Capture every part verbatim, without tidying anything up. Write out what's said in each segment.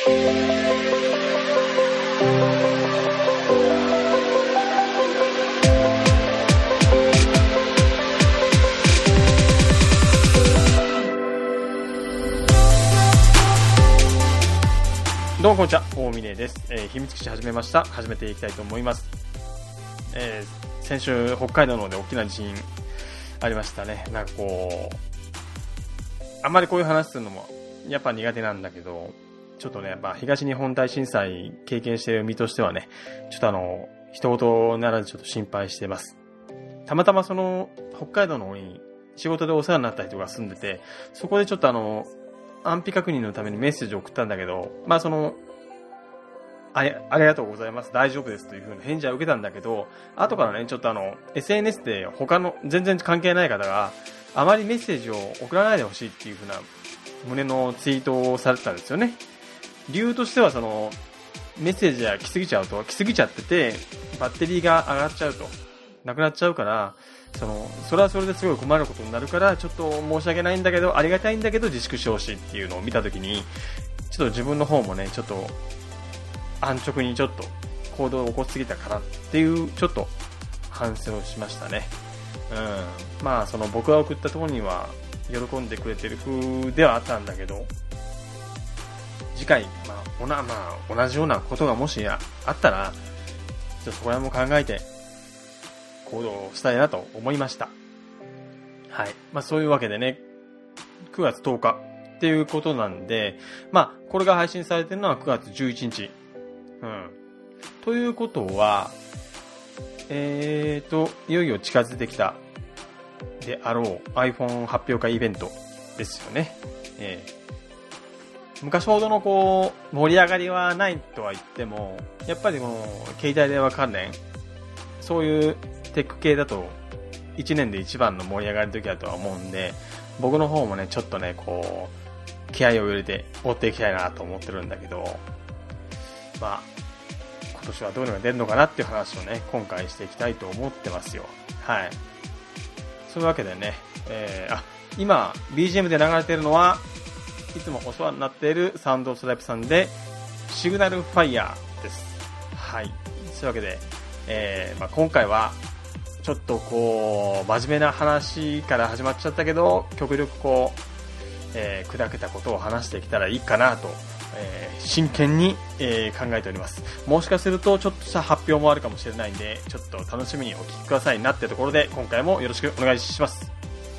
どうもこんにちは、大峰です。えー、秘密基地始めました。始めていきたいと思います。えー、先週北海道の方で大きな地震ありましたね。なんかこうあんまりこういう話するのもやっぱ苦手なんだけど、ちょっとねやっぱ東日本大震災経験している身としてはね、ちょっとあの一言ならずちょっと心配しています。たまたまその北海道の方に仕事でお世話になった人が住んでて、そこでちょっとあの安否確認のためにメッセージを送ったんだけど、まあそのあり、ありがとうございます、大丈夫ですという風な返事は受けたんだけど、後からねちょっとあの エスエヌエス で他の全然関係ない方があまりメッセージを送らないでほしいっていう風な旨のツイートをされてたんですよね。理由としてはそのメッセージが来すぎちゃうと来すぎちゃっててバッテリーが上がっちゃうとなくなっちゃうから、そのそれはそれですごい困ることになるから、ちょっと申し訳ないんだけどありがたいんだけど自粛してほしいっていうのを見たときに、ちょっと自分の方もねちょっと安直にちょっと行動を起こしすぎたかなっていうちょっと反省をしましたね。うん、まあその僕が送った当人は喜んでくれてる風ではあったんだけど、次回、まあ、おな、まあ、同じようなことがもしあったら、ちょっとそこら辺も考えて行動したいなと思いました。はい。まあそういうわけでね、くがつとおかっていうことなんで、まあこれが配信されてるのはくがつじゅういちにち。うん。ということは、えーと、いよいよ近づいてきたであろう iPhone 発表会イベントですよね。えー、昔ほどのこう、盛り上がりはないとは言っても、やっぱりこの携帯電話関連、そういうテック系だといちねんで一番の盛り上がりの時だとは思うんで、僕の方もねちょっとねこう気合を入れて追っていきたいなと思ってるんだけど、まあ今年はどういうのが出るのかなっていう話をね今回していきたいと思ってますよ。はい。そういうわけでね、えー、あ今 ビージーエム で流れているのはいつもお世話になっているサウンドストライプさんでシグナルファイヤーです。はい。そういうわけで、えーまあ、今回はちょっとこう真面目な話から始まっちゃったけど、極力こう、えー、砕けたことを話していけたらいいかなと、えー、真剣に、えー、考えております。もしかするとちょっとした発表もあるかもしれないんで、ちょっと楽しみにお聞きくださいなってところで、今回もよろしくお願いします。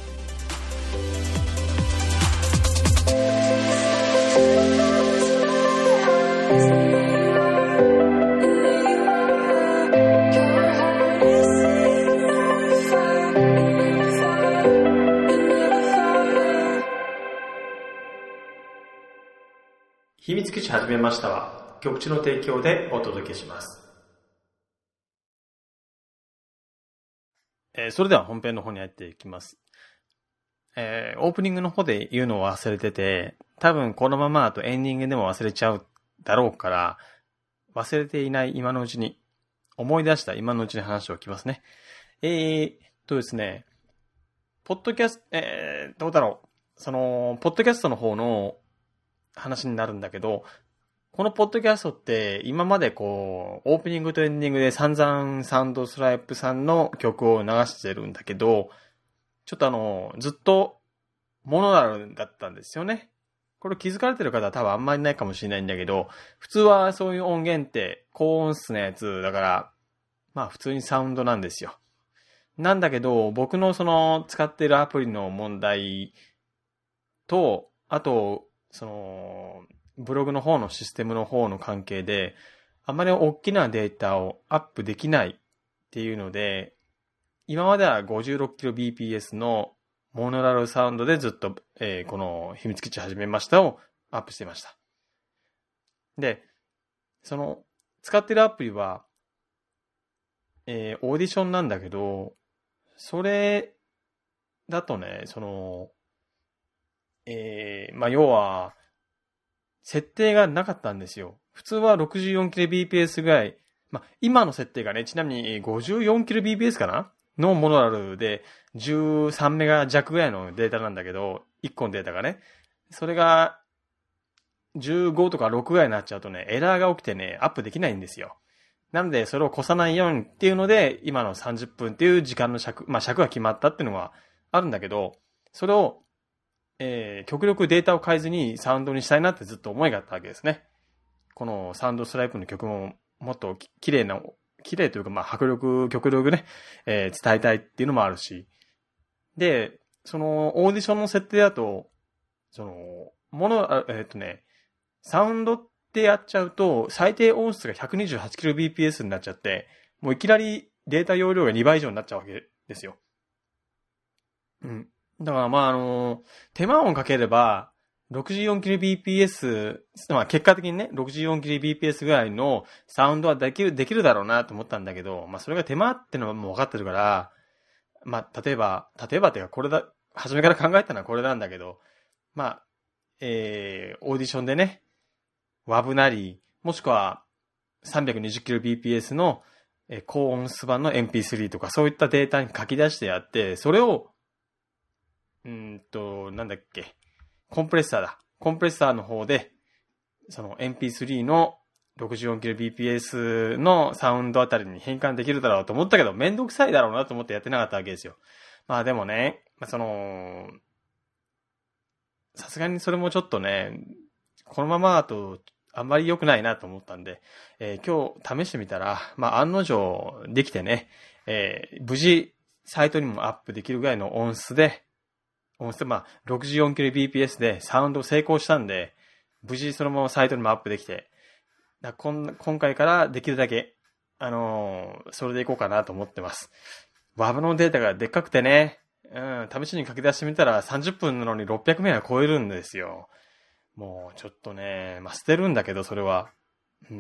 秘密基地始めましたは局地の提供でお届けします。えー、それでは本編の方に入っていきます。えー、オープニングの方で言うのを忘れてて、多分このままだとエンディングでも忘れちゃうだろうから、忘れていない今のうちに、思い出した今のうちに話を聞きますね。えーとですね、ポッドキャスト、えー、どうだろう。その、ポッドキャストの方の話になるんだけど、このポッドキャストって今までこうオープニングとエンディングで散々サウンドストライプさんの曲を流してるんだけど、ちょっとあのずっとモノラルだったんですよね。これ気づかれてる方は多分あんまりないかもしれないんだけど、普通はそういう音源って高音質なやつだから、まあ普通にサウンドなんですよ。なんだけど僕のその使ってるアプリの問題と、あとそのブログの方のシステムの方の関係であまり大きなデータをアップできないっていうので、今までは ごじゅうろくキロビーピーエス のモノラルサウンドでずっと、えー、この秘密基地始めましたをアップしてました。で、その使ってるアプリは、えー、オーディションなんだけど、それだとね、そのえー、まあ要は設定がなかったんですよ。普通は ろくじゅうよんキロビーピーエス ぐらい、まあ今の設定がね、ちなみに ごじゅうよんキロビーピーエス かなのモノラルでじゅうさんメガ弱ぐらいのデータなんだけど、いっこのデータがね、それがじゅうごとかろくぐらいになっちゃうとね、エラーが起きてね、アップできないんですよ。なので、それを越さないようにっていうので、今のさんじゅっぷんっていう時間の尺、まあ尺が決まったっていうのがあるんだけど、それを、えー、極力データを変えずにサウンドにしたいなってずっと思いがあったわけですね。このサウンドストライプの曲ももっと綺麗な、綺麗というか、まあ迫力、極力ね、えー、伝えたいっていうのもあるし。で、そのオーディションの設定だと、その、もの、えっとね、サウンドってやっちゃうと、最低音質が ひゃくにじゅうはちキロビーピーエス になっちゃって、もういきなりデータ容量がにばい以上になっちゃうわけですよ。うん。だからまああの、手間をかければ、ろくじゅうよんキロビーピーエス、まあ結果的にね、ろくじゅうよんキロビーピーエス ぐらいのサウンドはできる、できるだろうなと思ったんだけど、まあそれが手間ってのはもう分かってるから、まあ例えば、例えばっていうかこれだ、初めから考えたのはこれなんだけど、まあ、えー、オーディションでね、ワブなり、もしくは さんびゃくにじゅうキロビーピーエス の高音質版の エムピースリー とかそういったデータに書き出してやって、それを、うーんと、なんだっけ、コンプレッサーだ。コンプレッサーの方で、その エムピースリー の ろくじゅうよんキロビーピーエス のサウンドあたりに変換できるだろうと思ったけど、めんどくさいだろうなと思ってやってなかったわけですよ。まあでもね、その、さすがにそれもちょっとね、このままだとあんまり良くないなと思ったんで、えー、今日試してみたら、まあ案の定できてね、えー、無事サイトにもアップできるぐらいの音質で、音質でまあ ろくじゅうよんキロビーピーエス でサウンド成功したんで、無事そのままサイトにもアップできて、だこん今回からできるだけ、あのー、それでいこうかなと思ってます。ワブ のデータがでっかくてね、うん、試しに書き出してみたらさんじゅっぷんなのにろっぴゃくメガ超えるんですよ。もうちょっとね、まあ、捨てるんだけど、それは。うん、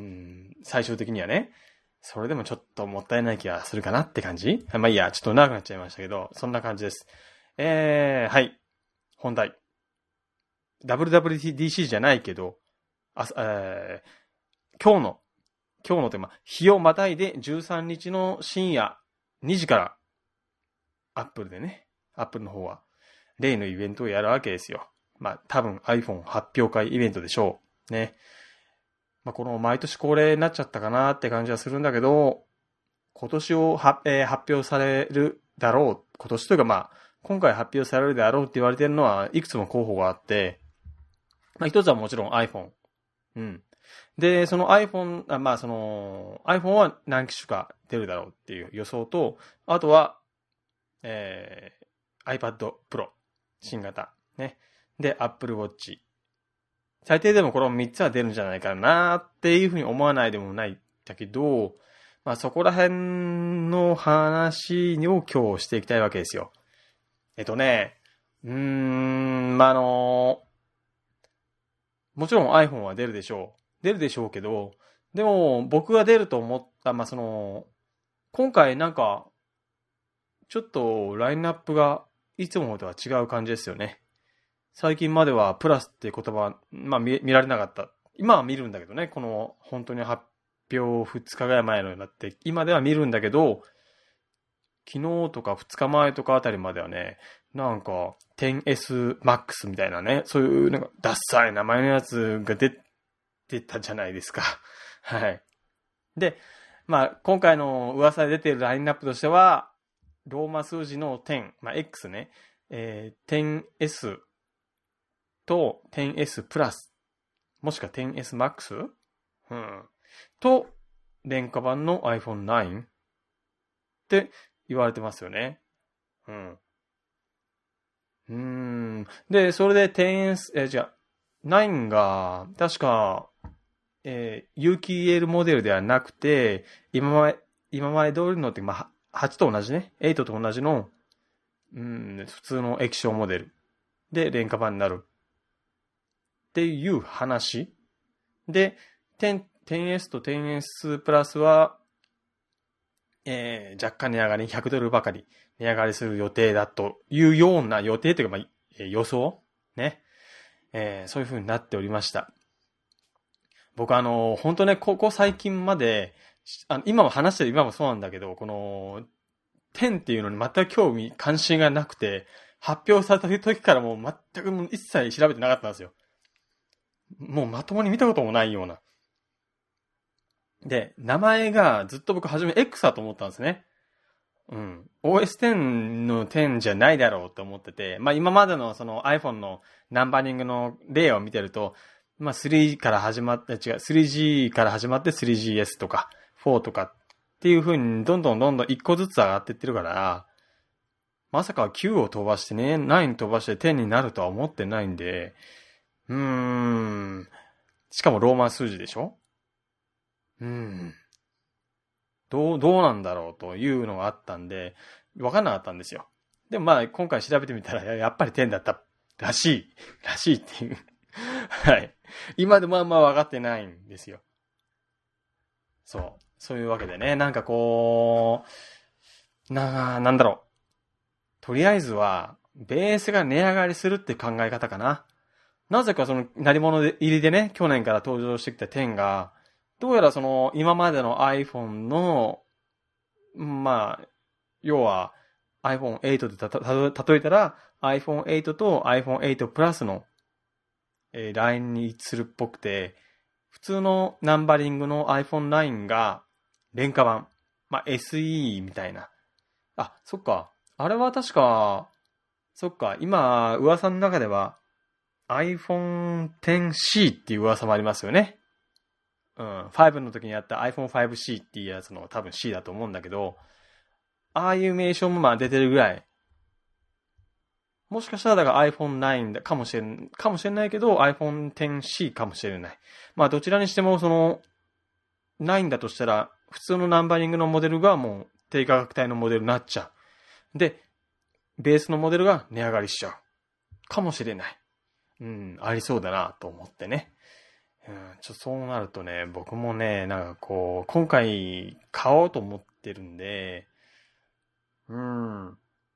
最終的にはね。それでもちょっともったいない気がするかなって感じ？まあいいや、ちょっと長くなっちゃいましたけど、そんな感じです。えー、はい。本題。ダブリューダブリューディーシー じゃないけど、あえー、今日の、今日のテーマ、日をまたいでじゅうさんにちの深夜にじから、アップルでね、アップルの方は、例のイベントをやるわけですよ。まあ、多分 iPhone 発表会イベントでしょう。ね。まあ、この毎年恒例になっちゃったかなって感じはするんだけど、今年をは、えー、発表されるだろう。今年というかまあ、今回発表されるであろうって言われてるのはいくつも候補があって、まあ一つはもちろん iPhone。うん。で、その iPhone、あまあその iPhone は何機種か出るだろうっていう予想と、あとは、えー、iPad Pro 新型。ね。で、Apple Watch。最低でもこのみっつは出るんじゃないかなっていうふうに思わないでもないんだけど、まあそこら辺の話を今日していきたいわけですよ。えっとね、うーん、まあ、あの、もちろん iPhone は出るでしょう。出るでしょうけど、でも僕が出ると思った、まあその、今回なんか、ちょっとラインナップがいつもとは違う感じですよね。最近まではプラスって言葉、まあ 見, 見られなかった。今は見るんだけどね、この本当に発表ふつかぐらい前のようになって、今では見るんだけど、昨日とかふつかまえとかあたりまではね、なんか テンエスマックス みたいなね、そういうなんかダッサい名前のやつが出てたじゃないですか。はい。で、まあ今回の噂で出ているラインナップとしては、ローマ数字のじゅう、まあ X ね、えー、テンエスと テンエス プラス、もしくは テンエスマックス、うん、と、廉価版の アイフォンナイン って言われてますよね。うん。うーん。で、それで テンエス、え、じゃあ、ナインが、確か、えー、有機 イーエル モデルではなくて、今まで、今まで通りのって、まあ、はちと同じね、はちと同じの、うん、普通の液晶モデルで廉価版になる。っていう話。で、テンエス と テンエス プラスは、えー、若干値上がり、ひゃくドルばかり値上がりする予定だというような予定というか、まあ、予想ね、えー、そういう風になっておりました。僕あの、本当ね、ここ最近まで、あの今も話してる今もそうなんだけど、この、じゅうっていうのに全く興味、関心がなくて、発表された時からもう全く一切調べてなかったんですよ。 もうまともに見たこともないような。で、名前がずっと僕初め X だと思ったんですね。うん。オーエステン のテンじゃないだろうと思ってて、まあ今までのその iPhone のナンバリングの例を見てると、まあスリーから始まって、違う、スリージー から始まって スリージーエス とかフォーとかっていう風にどんどんどんどんいっこずつ上がっていってるから、まさかきゅうを飛ばしてね、ナイン飛ばしてテンになるとは思ってないんで、うーん。しかもローマン数字でしょ？うーん。どう、どうなんだろうというのがあったんで、わかんなかったんですよ。でもまあ今回調べてみたら、やっぱりテンだったらしい、らしいっていう。はい。今でもあんま分かってないんですよ。そう。そういうわけでね、なんかこう、な、なんだろう。とりあえずは、ベースが値上がりするって考え方かな。なぜかその、鳴り物入りでね、去年から登場してきたテンが、どうやらその、今までの iPhone の、まあ、要は アイフォンエイト でたた例えたら アイフォンエイト と アイフォンエイト プラスの、えー、ラインにするっぽくて、普通のナンバリングの アイフォンナイン が廉価版。まあ、エスイー みたいな。あ、そっか。あれは確か、そっか。今、噂の中では アイフォンテンシー っていう噂もありますよね。うん。ファイブの時にあった アイフォンファイブシー っていうやつの多分 C だと思うんだけど、ああいう名称もまあ出てるぐらい。もしかしたらだから アイフォンナイン だかもしれん、かもしれないけど アイフォンテンシー かもしれない。まあどちらにしてもそのナインだとしたら普通のナンバリングのモデルがもう低価格帯のモデルになっちゃう。で、ベースのモデルが値上がりしちゃう。かもしれない。うん、ありそうだなと思ってね。うん、ちょっとそうなるとね、僕もね、なんかこう、今回買おうと思ってるんで、うん。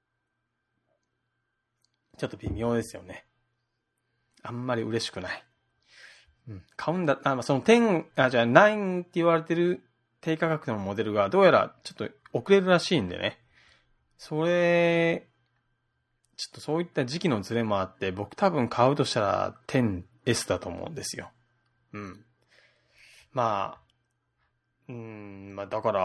ちょっと微妙ですよね。あんまり嬉しくない。うん。買うんだ、あ、まあ、そのじゅう、あ、じゃあナインって言われてる低価格のモデルがどうやらちょっと遅れるらしいんでね。それ、ちょっとそういった時期のズレもあって、僕多分買うとしたら テンエス だと思うんですよ。うん。まあ、うん、まあだから、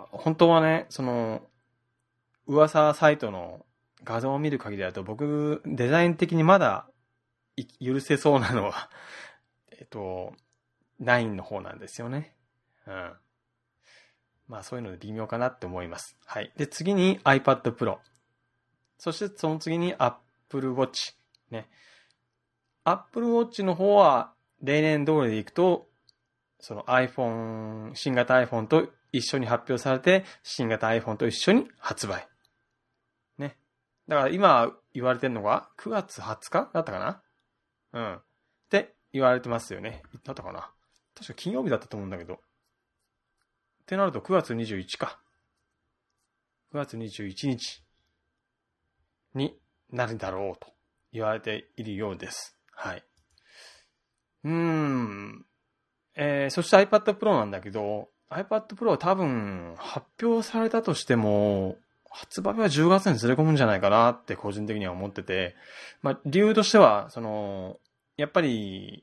本当はね、その、噂サイトの画像を見る限りだと僕、デザイン的にまだ許せそうなのは、えっと、ナインの方なんですよね。うん。まあそういうので微妙かなって思います。はい。で、次に iPad Pro。そしてその次に Apple Watch。ね。Apple Watch の方は例年通りでいくと、その iPhone、新型 iPhone と一緒に発表されて、新型 iPhone と一緒に発売。ね。だから今言われてるのがくがつはつかだったかな？うん。って言われてますよね。だったかな？確か金曜日だったと思うんだけど。ってなるとくがつにじゅういちか。くがつにじゅういちにちになるだろうと言われているようです。はい。うーん。えー、そして iPad Pro なんだけど、iPad Pro は多分発表されたとしても、発売はじゅうがつにずれ込むんじゃないかなって個人的には思ってて、まあ理由としては、その、やっぱり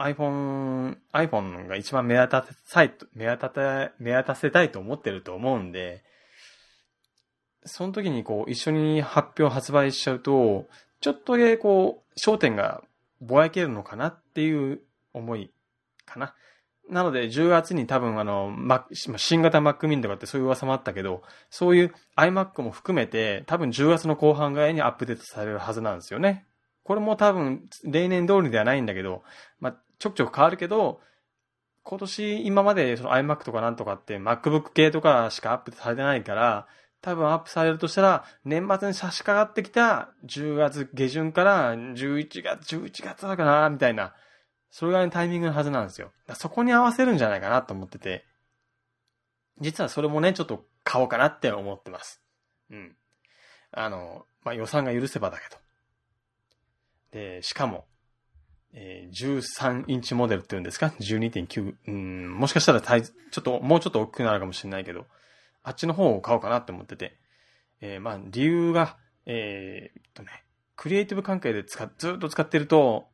iPhone、iPhone が一番目立たせたい、目立た、目立たせたいと思ってると思うんで、その時にこう一緒に発表発売しちゃうと、ちょっとだけこう焦点がぼやけるのかなっていう思いかな。なのでじゅうがつに多分あの、新型 Mac mini とかってそういう噂もあったけど、そういう iMac も含めて多分じゅうがつの後半ぐらいにアップデートされるはずなんですよね。これも多分例年通りではないんだけど、まあ、ちょくちょく変わるけど、今年今までその iMac とかなんとかって MacBook 系とかしかアップされてないから、多分アップされるとしたら、年末に差し掛かってきたじゅうがつ下旬からじゅういちがつ、じゅういちがつだかなみたいな、それぐらいのタイミングのはずなんですよ。そこに合わせるんじゃないかなと思ってて、実はそれもね、ちょっと買おうかなって思ってます。うん。あの、まあ、予算が許せばだけど。で、しかも、えー、じゅうさんインチモデルっていうんですか ?じゅうにてんきゅう。うん、もしかしたらちょっと、もうちょっと大きくなるかもしれないけど、あっちの方を買おうかなって思ってて。えー、まあ、理由が、えー、っとね、クリエイティブ関係で使っ、ずっと使ってると、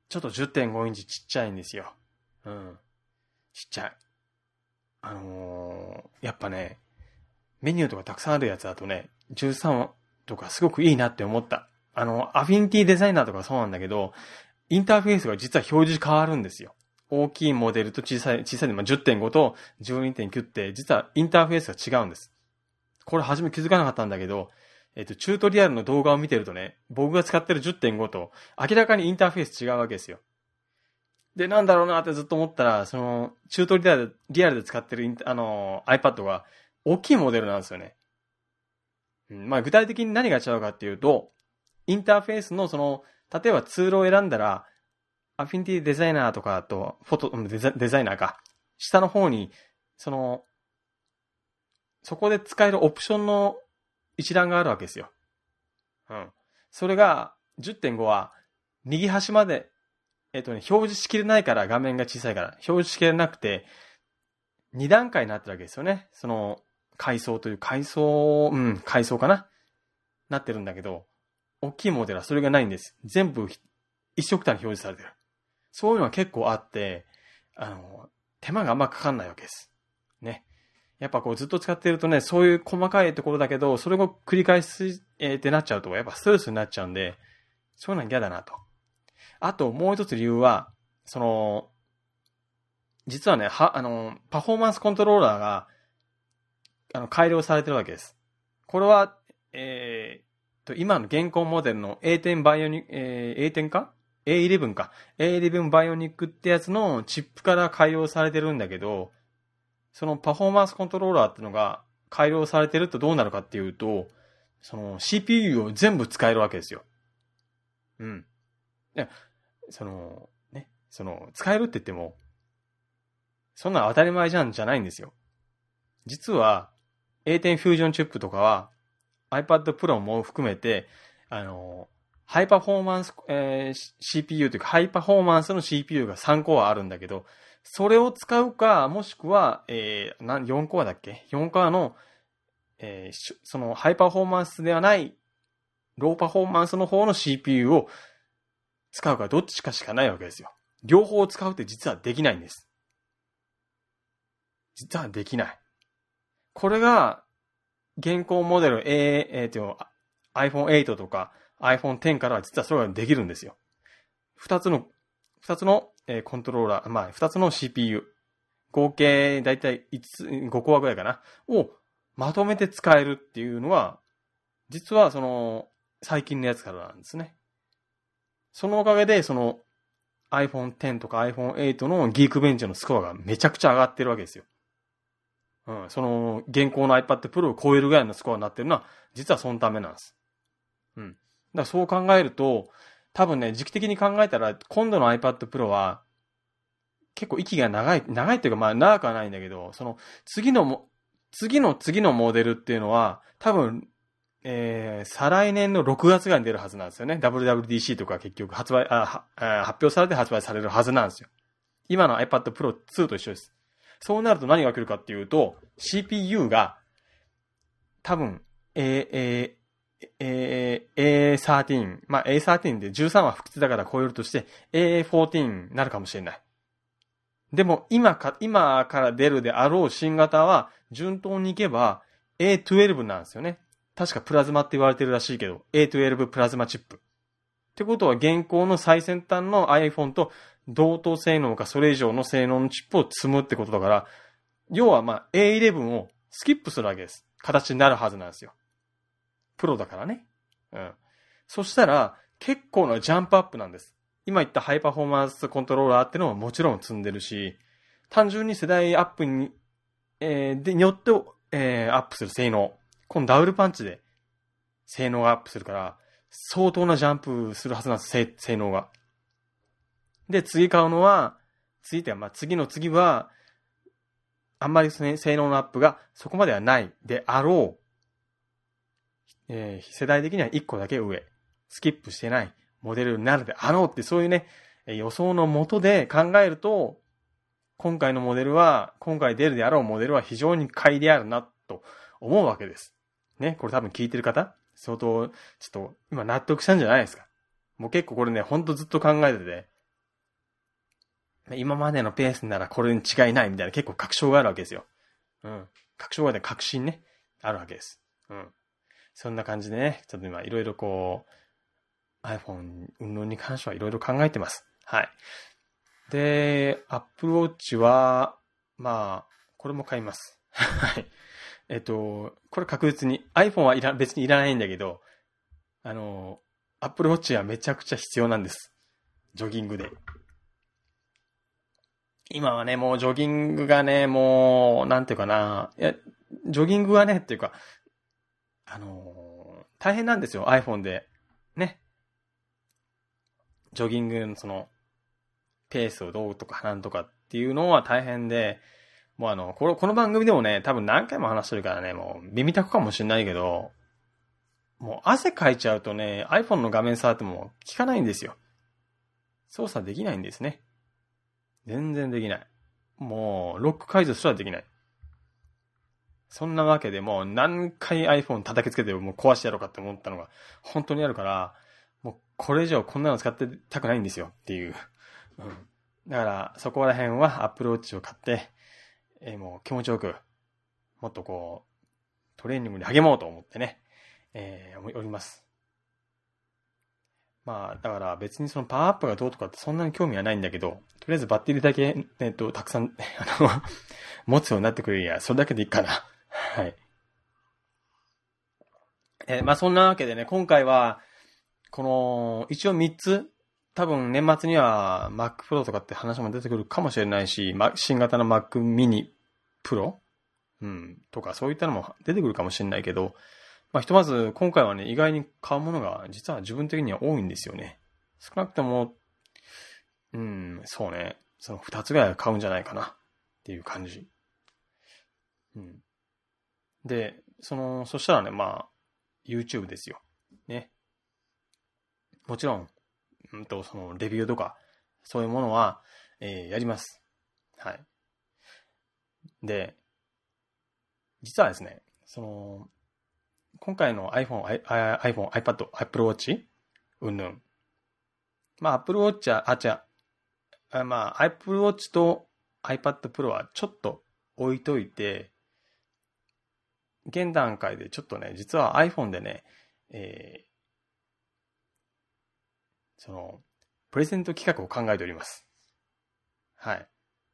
ちょっと じゅってんご インチちっちゃいんですよ。うん。ちっちゃい。あのー、やっぱね、メニューとかたくさんあるやつだとね、じゅうさんとかすごくいいなって思った。あの、アフィニティデザイナーとかそうなんだけど、インターフェースが実は表示変わるんですよ。大きいモデルと小さい、小さいで、まあ、じゅってんご と じゅうにてんきゅう って、実はインターフェースが違うんです。これ初め気づかなかったんだけど、えっと、チュートリアルの動画を見てるとね、僕が使ってる じゅってんご と明らかにインターフェース違うわけですよ。で、なんだろうなってずっと思ったら、その、チュートリアル、リアルで使ってるインあの、iPad が大きいモデルなんですよね。うん、まあ、具体的に何が違うかっていうと、インターフェースのその、例えばツールを選んだら、アフィニティデザイナーとかと、フォト、デザ、デザイナーか。下の方に、その、そこで使えるオプションの一覧があるわけですよ。うん。それが、じゅってんご は、右端まで、えっとね、表示しきれないから画面が小さいから、表示しきれなくて、に段階になってるわけですよね。その、階層という、階層、うん、階層かななってるんだけど、大きいモデルはそれがないんです。全部一色単に表示されてる。そういうのは結構あって、あの、手間があんまかかんないわけです。ね。やっぱこうずっと使ってるとね、そういう細かいところだけど、それを繰り返し、えー、ってなっちゃうと、やっぱストレスになっちゃうんで、そういうのは嫌だなと。あともう一つ理由は、その、実はね、は、あの、パフォーマンスコントローラーが、あの、改良されてるわけです。これは、えー、と、今の現行モデルの エーテン バイオニック、えー、エーテン か エーイレブン か。エーイレブン バイオニックってやつのチップから改良されてるんだけど、そのパフォーマンスコントローラーっていうのが改良されてるとどうなるかっていうと、その シーピーユー を全部使えるわけですよ。うん。いや、その、ね、その、使えるって言っても、そんな当たり前じゃんじゃないんですよ。実は、エーテン フュージョンチップとかは iPad Pro も含めて、あの、ハイパフォーマンス、えー、シーピーユー というか、ハイパフォーマンスの シーピーユー がさんコアあるんだけど、それを使うか、もしくは、えー、なんよんコアだっけ ?よん コアの、えー、そのハイパフォーマンスではない、ローパフォーマンスの方の シーピーユー を使うかどっちかしかないわけですよ。両方使うって実はできないんです。実はできない。これが、現行モデル A、えー、と アイフォンエイト とか アイフォンテン からは実はそれができるんですよ。二つの、二つの、えー、コントローラー、まあ、二つの シーピーユー、合計だいたいごコアぐらいかな、をまとめて使えるっていうのは、実はその、最近のやつからなんですね。そのおかげで、その、アイフォンテン とか アイフォンエイト のギークベンチのスコアがめちゃくちゃ上がってるわけですよ。うん、その、現行の iPad Pro を超えるぐらいのスコアになってるのは、実はそのためなんです。うん。だからそう考えると、多分ね、時期的に考えたら、今度の iPad Pro は、結構息が長い、長いっていうか、まあ長くはないんだけど、その、次のも、次の次のモデルっていうのは、多分、えー、再来年のろくがつぐらいに出るはずなんですよね。ダブリューダブリューディーシー とか結局発売、あ、あ発表されて発売されるはずなんですよ。今の iPad Pro ツーと一緒です。そうなると何が来るかっていうと、シーピーユー が、多分、えー、えー、えー、エーサーティーン、まあ、エーサーティーン でじゅうさんは不吉だから超えるとして、エーフォーティーン になるかもしれない。でも、今か、今から出るであろう新型は、順当にいけば、エートゥエルブ なんですよね。確かプラズマって言われてるらしいけど、エートゥエルブ プラズマチップ。ってことは、現行の最先端の iPhone と同等性能かそれ以上の性能のチップを積むってことだから、要はまあ エーイレブン をスキップするわけです。形になるはずなんですよ。プロだからね。うん。そしたら結構なジャンプアップなんです。今言ったハイパフォーマンスコントローラーってのももちろん積んでるし、単純に世代アップに、えー、でによって、えー、アップする性能。このダブルパンチで性能がアップするから、相当なジャンプするはずなんです、性能が。で、次買うのは、次ってまあ次の次は、あんまり性能のアップがそこまではないであろう。えー、世代的にはいっこだけ上。スキップしてないモデルになるであろうってそういうね、予想のもとで考えると、今回のモデルは、今回出るであろうモデルは非常に買いであるなと思うわけです。ね、これ多分聞いてる方相当、ちょっと今納得したんじゃないですか。もう結構これね、ほんとずっと考えてて、 今までのペースならこれに違いないみたいな結構確証があるわけですよ。うん。確証がね、確信ね、あるわけです。うん。そんな感じでね、ちょっと今いろいろこう、iPhone 運動に関してはいろいろ考えてます。はい。で、Apple Watch は、まあ、これも買います。はい。えっと、これ確実に、iPhone はいら、別にいらないんだけど、あの、Apple Watch はめちゃくちゃ必要なんです。ジョギングで。今はね、もうジョギングがね、もう、なんていうかな、いや、ジョギングはね、っていうか、あの、大変なんですよ、iPhone で。ね。ジョギングのその、ペースをどうとかなんとかっていうのは大変で、もうあの、この、この番組でもね、多分何回も話してるからね、もう耳たくかもしれないけど、もう汗かいちゃうとね、iPhone の画面触っても効かないんですよ。操作できないんですね。全然できない。もう、ロック解除すらできない。そんなわけでもう何回 iPhone 叩きつけてもう壊してやろうかって思ったのが本当にあるから、もうこれ以上こんなの使ってたくないんですよっていう。うん。だからそこら辺は Apple Watch を買って、えー、もう気持ちよく、もっとこう、トレーニングに励もうと思ってね、えー、おります。まあ、だから別にそのパワーアップがどうとかってそんなに興味はないんだけど、とりあえずバッテリーだけ、えっと、たくさん、あの、持つようになってくれりゃ、それだけでいいかな。はい。えー、まあそんなわけでね、今回は、この、一応みっつ、多分年末には Mac Pro とかって話も出てくるかもしれないし、新型の Mac Mini Pro? うん、とかそういったのも出てくるかもしれないけど、まあひとまず今回はね、意外に買うものが実は自分的には多いんですよね。少なくとも、うん、そうね、そのふたつぐらいは買うんじゃないかなっていう感じ。うん。で、その、そしたらね、まあ、YouTube ですよ。ね。もちろん、うんと、その、レビューとか、そういうものは、えー、やります。はい。で、実はですね、その、今回の iPhone、iPhone、iPad、Apple Watch? うんぬん。まあ、Apple Watch は、あ、違う。あまあ、Apple Watch と iPad Pro はちょっと置いといて、現段階でちょっとね、実は iPhone でね、えー、その、プレゼント企画を考えております。はい。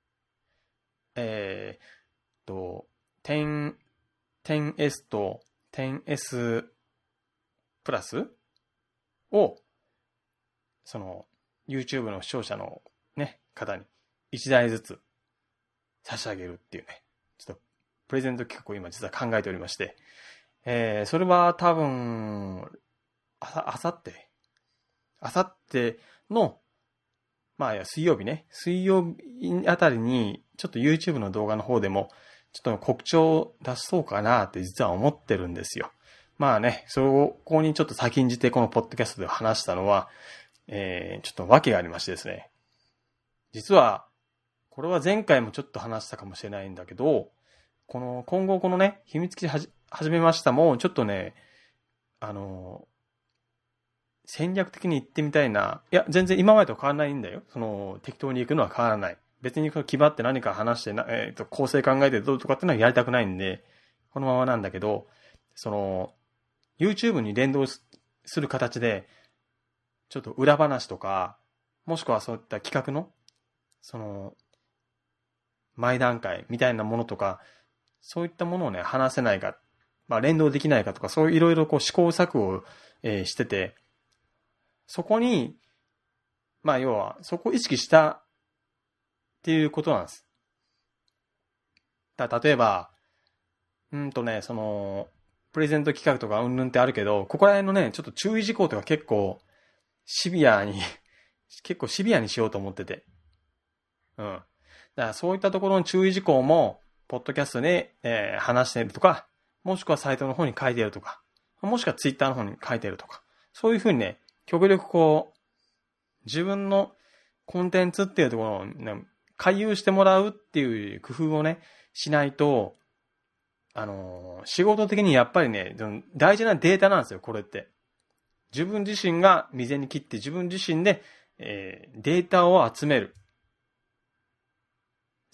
えー、と、じゅう、じゅうエス と じゅうエス プラスを、その、YouTube の視聴者のね、方にいちだいずつ差し上げるっていうね、ちょっとプレゼント企画を今実は考えておりまして、えー、それは多分、あさ、あさって、あさっての、まあ、水曜日ね、水曜日あたりに、ちょっと YouTube の動画の方でも、ちょっと告知を出そうかなって実は思ってるんですよ。まあね、そこにちょっと先んじてこのポッドキャストで話したのは、えー、ちょっと訳がありましてですね。実は、これは前回もちょっと話したかもしれないんだけど、この、今後このね、秘密基地はじ始めましたも、ちょっとね、あの、戦略的に行ってみたいな。いや、全然今までと変わらないんだよ。その、適当に行くのは変わらない。別に気張って何か話してな、えっと、構成考えてどうとかってのはやりたくないんで、このままなんだけど、その、YouTube に連動する形で、ちょっと裏話とか、もしくはそういった企画の、その、前段階みたいなものとか、そういったものをね、話せないか、まあ連動できないかとか、そういういろいろこう試行錯誤を、えー、してて、そこに、まあ要は、そこを意識したっていうことなんです。だ例えば、うんとね、その、プレゼント企画とかうんぬんってあるけど、ここら辺のね、ちょっと注意事項とか結構、シビアに結構シビアにしようと思ってて。うん。だからそういったところの注意事項も、ポッドキャストで、えー、話しているとか、もしくはサイトの方に書いているとか、もしくはツイッターの方に書いているとか、そういうふうにね、極力こう、自分のコンテンツっていうところをね、回遊してもらうっていう工夫をね、しないと、あのー、仕事的にやっぱりね、大事なデータなんですよ、これって。自分自身が未然に切って自分自身で、えー、データを集める。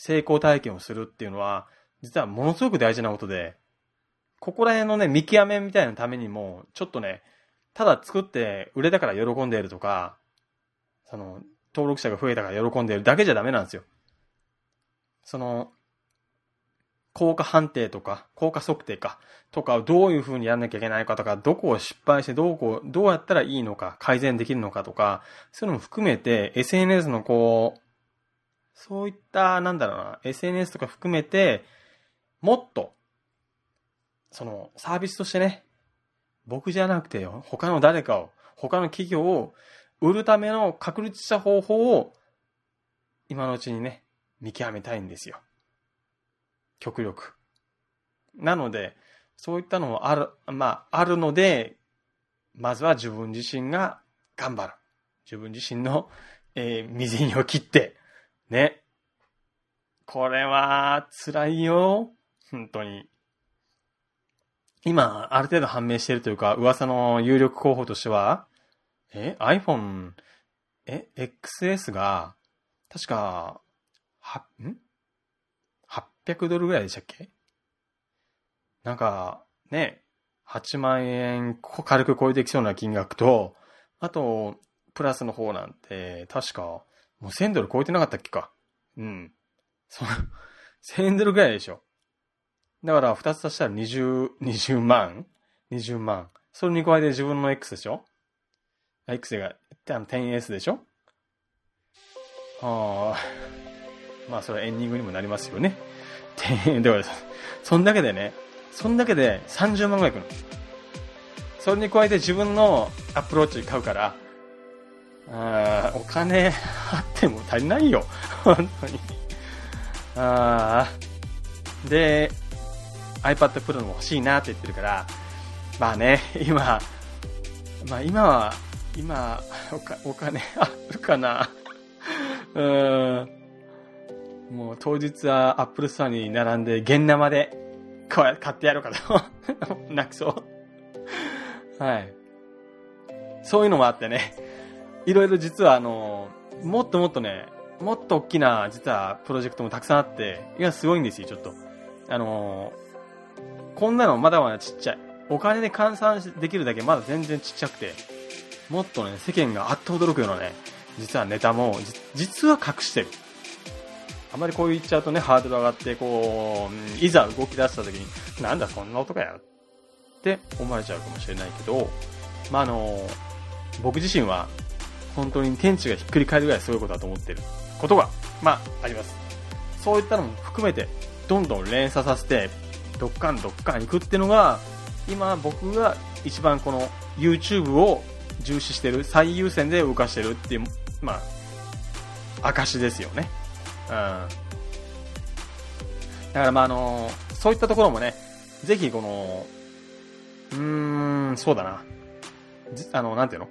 成功体験をするっていうのは、実はものすごく大事なことで、ここら辺のね、見極めみたいなためにも、ちょっとね、ただ作って売れたから喜んでいるとか、その、登録者が増えたから喜んでいるだけじゃダメなんですよ。その、効果判定とか、効果測定か、とかをどういう風にやんなきゃいけないかとか、どこを失敗してどうこう、どうやったらいいのか、改善できるのかとか、そういうのも含めて、エスエヌエス のこう、そういった、なんだろうな、エスエヌエス とか含めて、もっと、その、サービスとしてね、僕じゃなくてよ、他の誰かを、他の企業を売るための確立した方法を、今のうちにね、見極めたいんですよ。極力。なので、そういったのもある、まあ、あるので、まずは自分自身が頑張る。自分自身の、えー、身銭を切って、ね。これは、辛いよ。本当に。今、ある程度判明しているというか、噂の有力候補としては、え ?iPhone、え エックスエス が、確か、は、んはっぴゃくドルぐらいでしたっけ？なんか、ね、はちまんえん軽く超えてきそうな金額と、あと、プラスの方なんて、確か、もうせんドル超えてなかったっけか。うん。その、せんドルぐらいでしょ。だから、二つ足したらにじゅう、にじゅうまん ?にじゅうまん。それに加えて自分の X でしょ？ X が、あの テンエス でしょ？ああ。まあ、それはエンディングにもなりますよね。で、だから、そんだけでね、そんだけでさんじゅうまんぐらいいくの。それに加えて自分のアップローチ買うから、あお金あっても足りないよ。本当に。あで、iPad Pro も欲しいなって言ってるから、まあね、今、まあ今は、今、お, かお金あるかな。うーん。もう当日はアップルストアに並んで現生で買ってやろうかと泣きそう。はい。そういうのもあってね、いろいろ実はあの、もっともっとね、もっと大きな実はプロジェクトもたくさんあって、いやすごいんですよ、ちょっと。あの、こんなのまだまだちっちゃい。お金で換算できるだけまだ全然ちっちゃくて、もっとね、世間があっと驚くようなね、実はネタも、実は隠してる。あまりこう言っちゃうとね、ハードル上がって、こう、いざ動き出した時に、なんだそんな音かやって思われちゃうかもしれないけど、まあ、あの、僕自身は、本当に天地がひっくり返るぐらいすごいことだと思ってることが、まあ、あります。そういったのも含めて、どんどん連鎖させて、どっかんどっかん行くっていうのが、今僕が一番この YouTube を重視してる、最優先で動かしてるっていう、まあ、証ですよね。うん、だからまああのそういったところもね、ぜひこのうーんそうだなあのなんていうの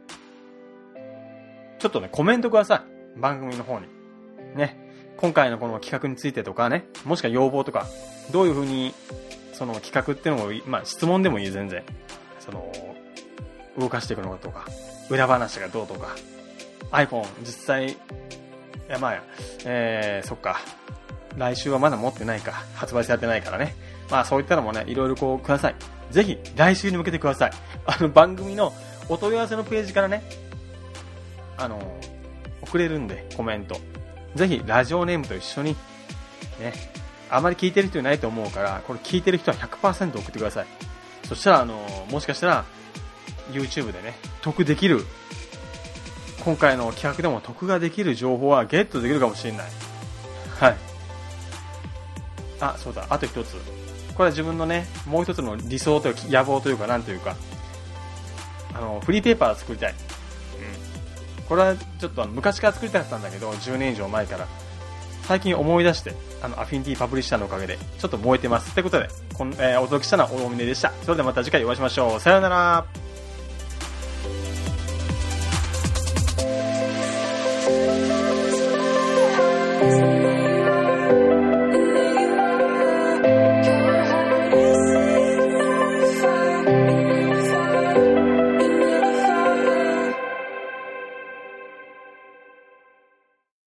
ちょっとねコメントください、番組の方にね。今回のこの企画についてとかね、もしくは要望とか、どういう風にその企画っていうのも、まあ質問でもいい、全然その動かしていくのかとか、裏話がどうとか、 iPhone 実際いやまあや、えー、そっか。来週はまだ持ってないか。発売されてないからね。まあそういったのもね、いろいろこうください。ぜひ、来週に向けてください。あの番組のお問い合わせのページからね、あの、送れるんで、コメント。ぜひ、ラジオネームと一緒に、ね、あまり聞いてる人いないと思うから、これ聞いてる人は ひゃくパーセント 送ってください。そしたら、あの、もしかしたら、YouTube でね、得できる、今回の企画でも得ができる情報はゲットできるかもしれない。はい。あ、そうだ。あと一つ。これは自分のね、もう一つの理想というか野望というかなんというか、あのフリーペーパー作りたい。うん。これはちょっと昔から作りたかったんだけど、じゅうねん以上前から最近思い出して、あのアフィニティパブリッシャーのおかげでちょっと燃えてます。ということで、こん、えー、お届けしたのは大峰でした。それではまた次回お会いしましょう。さようなら。Thank you.